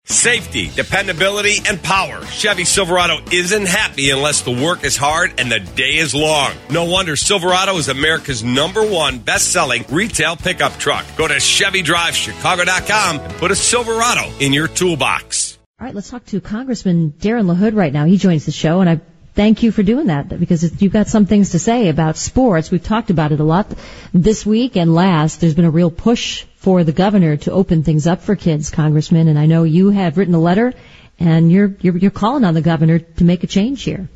Safety, dependability, and power. Chevy Silverado isn't happy unless the work is hard and the day is long. No wonder Silverado is America's #1 best-selling retail pickup truck. Go to ChevyDriveChicago.com and put a Silverado in your toolbox. All right, let's talk to Congressman Darren LaHood right now. He joins the show, and I thank you for doing that because you've got some things to say about sports. We've talked about it a lot this week and last. There's been a real push for the governor to open things up for kids, Congressman, and I know you have written a letter and you're calling on the governor to make a change here.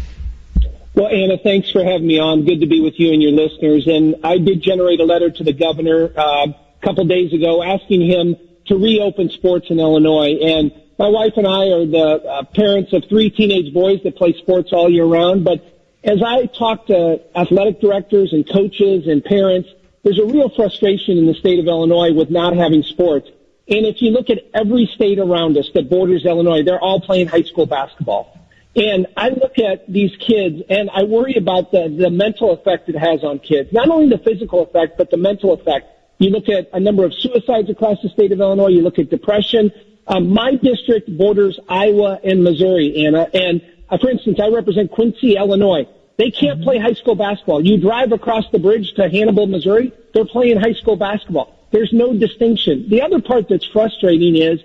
Well, Anna, thanks for having me on. Good to be with you and your listeners. And I did generate a letter to the governor a couple days ago asking him to reopen sports in Illinois. And my wife and I are the parents of 3 teenage boys that play sports all year round. But as I talk to athletic directors and coaches and parents, there's a real frustration in the state of Illinois with not having sports. And if you look at every state around us that borders Illinois, they're all playing high school basketball. And I look at these kids and I worry about the mental effect it has on kids. Not only the physical effect, but the mental effect. You look at a number of suicides across the state of Illinois. You look at depression. My district borders Iowa and Missouri, Anna. And for instance, I represent Quincy, Illinois. They can't play high school basketball. You drive across the bridge to Hannibal, Missouri, they're playing high school basketball. There's no distinction. The other part that's frustrating is,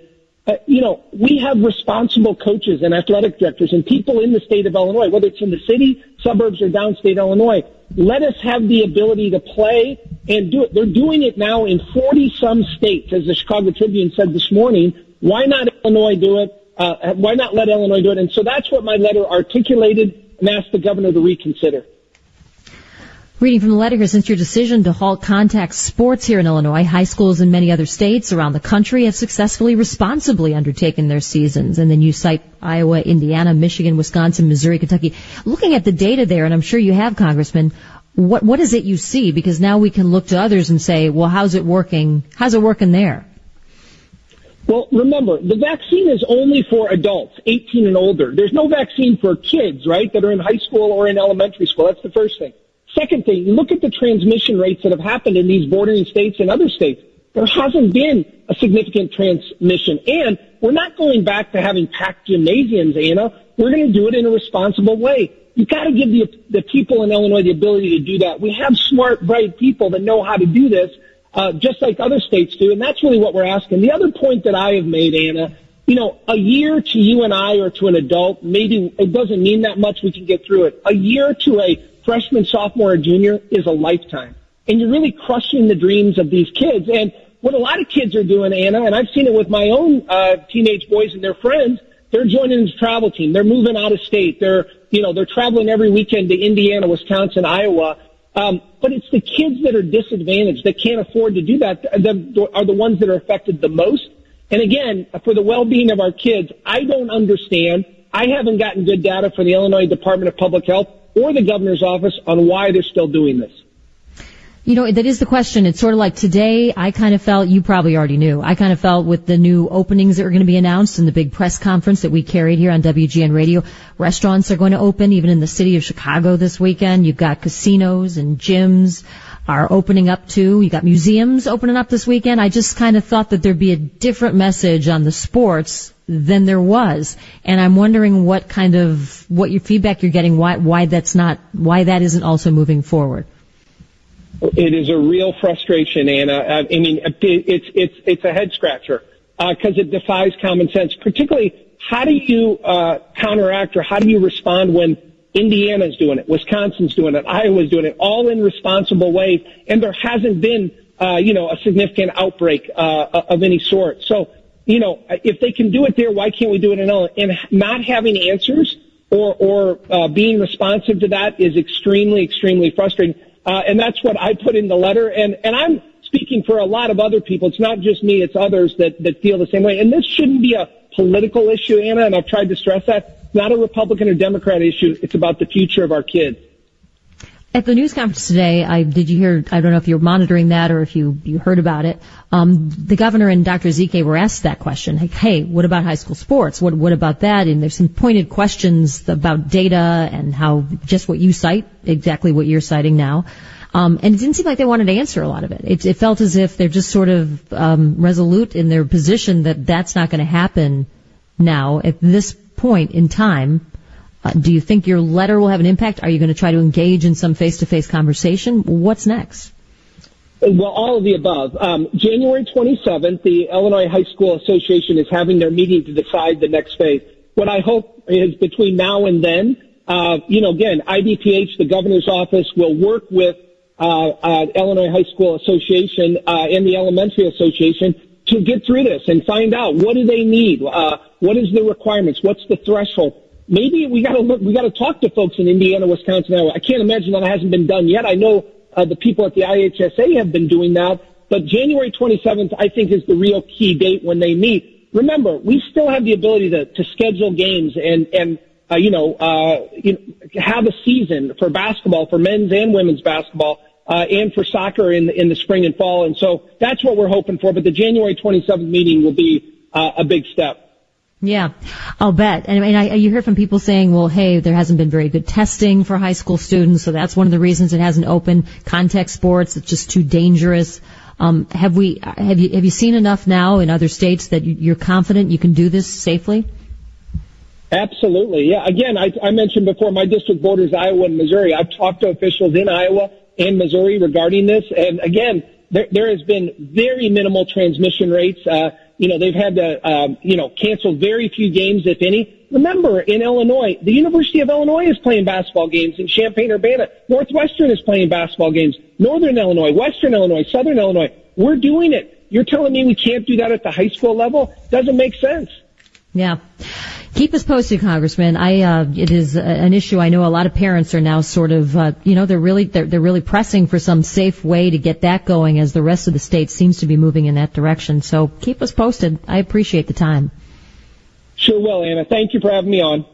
we have responsible coaches and athletic directors and people in the state of Illinois, whether it's in the city, suburbs, or downstate Illinois. Let us have the ability to play and do it. They're doing it now in 40-some states, as the Chicago Tribune said this morning. Why not Illinois do it? Why not let Illinois do it? And so that's what my letter articulated and asked the governor to reconsider. Reading from the letter here, since your decision to halt contact sports here in Illinois, high schools in many other states around the country have successfully, responsibly undertaken their seasons. And then you cite Iowa, Indiana, Michigan, Wisconsin, Missouri, Kentucky. Looking at the data there, and I'm sure you have, Congressman, what is it you see? Because now we can look to others and say, well, how's it working? How's it working there? Well, remember, the vaccine is only for adults, 18 and older. There's no vaccine for kids, right, that are in high school or in elementary school. That's the first thing. Second thing, look at the transmission rates that have happened in these bordering states and other states. There hasn't been a significant transmission. And we're not going back to having packed gymnasiums, Anna. We're going to do it in a responsible way. You've got to give the people in Illinois the ability to do that. We have smart, bright people that know how to do this, just like other states do. And that's really what we're asking. The other point that I have made, Anna, a year to you and I or to an adult, maybe it doesn't mean that much. We can get through it. A year to a freshman, sophomore, or junior is a lifetime. And you're really crushing the dreams of these kids. And what a lot of kids are doing, Anna, and I've seen it with my own teenage boys and their friends, they're joining the travel team. They're moving out of state. They're traveling every weekend to Indiana, Wisconsin, Iowa. But it's the kids that are disadvantaged, that can't afford to do that, are the ones that are affected the most. And again, for the well-being of our kids, I don't understand. I haven't gotten good data from the Illinois Department of Public Health or the governor's office on why they're still doing this. That is the question. It's sort of like today, I kind of felt, you probably already knew, I kind of felt with the new openings that were going to be announced in the big press conference that we carried here on WGN Radio, restaurants are going to open, even in the city of Chicago this weekend. You've got casinos and gyms are opening up too. You got museums opening up this weekend. I just kind of thought that there'd be a different message on the sports than there was. And I'm wondering what your feedback you're getting, why that isn't also moving forward. It is a real frustration, Anna. I mean, it's a head scratcher, because it defies common sense. Particularly, how do you counteract, or how do you respond when Indiana's doing it, Wisconsin's doing it, Iowa's doing it, all in responsible ways, and there hasn't been, a significant outbreak of any sort. So, if they can do it there, why can't we do it in Illinois? And not having answers or being responsive to that is extremely, extremely frustrating. And that's what I put in the letter. And I'm speaking for a lot of other people. It's not just me. It's others that feel the same way. And this shouldn't be a political issue, Anna, and I've tried to stress that. It's not a Republican or Democrat issue. It's about the future of our kids. At the news conference today, did you hear, I don't know if you were monitoring that or if you heard about it, the governor and Dr. Ezike were asked that question. Like, hey, what about high school sports? What about that? And there's some pointed questions about data and how just what you cite, exactly what you're citing now. And it didn't seem like they wanted to answer a lot of it. It felt as if they're just sort of resolute in their position that that's not going to happen now at this point in time. Do you think your letter will have an impact? Are you going to try to engage in some face-to-face conversation? What's next? Well, all of the above. January 27th, the Illinois High School Association is having their meeting to decide the next phase. What I hope is between now and then, again, IDPH, the governor's office, will work with Illinois High School Association and the Elementary Association to get through this and find out what do they need, what is the requirements, what's the threshold. Maybe we got to talk to folks in Indiana, Wisconsin, Iowa. I can't imagine that hasn't been done yet. I know the people at the IHSA have been doing that, but January 27th, I think, is the real key date when they meet. Remember, we still have the ability to schedule games and have a season for basketball, for men's and women's basketball, and for soccer in the spring and fall. And so that's what we're hoping for. But the January 27th meeting will be a big step. Yeah, I'll bet. And you hear from people saying, well, hey, there hasn't been very good testing for high school students, so that's one of the reasons it hasn't opened. Contact sports, it's just too dangerous. Have you seen enough now in other states that you're confident you can do this safely? Absolutely. Yeah. Again, I mentioned before my district borders Iowa and Missouri. I've talked to officials in Iowa and Missouri regarding this. And again, there has been very minimal transmission rates. They've had to, cancel very few games, if any. Remember, in Illinois, the University of Illinois is playing basketball games in Champaign-Urbana. Northwestern is playing basketball games. Northern Illinois, Western Illinois, Southern Illinois. We're doing it. You're telling me we can't do that at the high school level? Doesn't make sense. Yeah. Keep us posted, Congressman. It is an issue I know a lot of parents are now sort of, they're really pressing for some safe way to get that going as the rest of the state seems to be moving in that direction. So keep us posted. I appreciate the time. Sure will, Anna. Thank you for having me on.